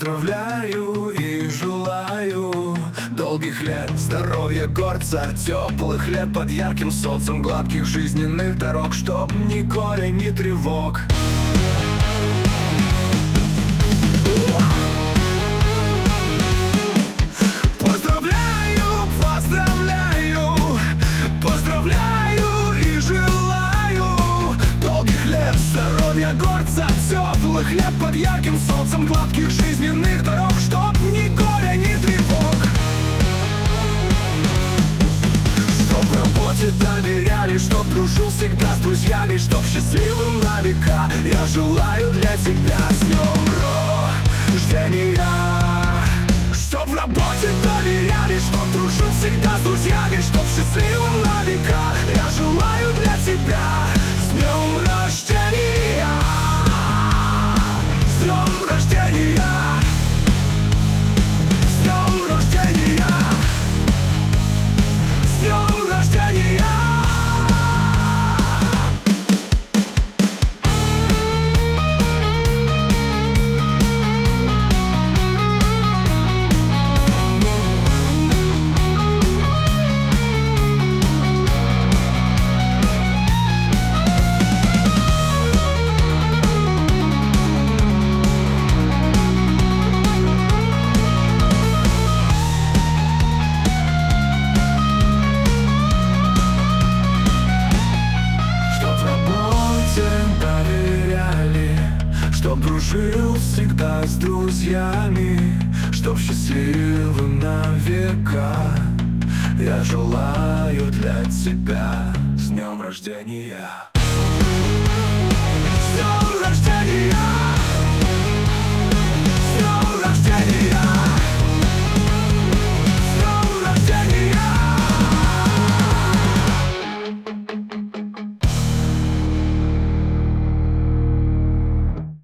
Поздравляю и желаю долгих лет, здоровья, горца, теплых лет под ярким солнцем, гладких жизненных дорог, чтоб ни горя, ни тревог. Поздравляю, поздравляю, поздравляю и желаю долгих лет, здоровья, горца, теплых лет под ярким солнцем, гладких жизненных дорог, чтоб ни горя, ни тревог. Чтоб в работе доверяли, чтоб дружил всегда с друзьями, чтоб счастливым на века. Я желаю для тебя с днем рождения. Чтоб в работе доверяли, чтоб дружил всегда с друзьями, чтоб счастливым на века. Я желаю для тебя с днем рождения. С днем рождения. С днем рождения. С днем рождения. Чтоб дружил всегда с друзьями, чтоб счастливым на века. Я желаю для тебя с днем рождения.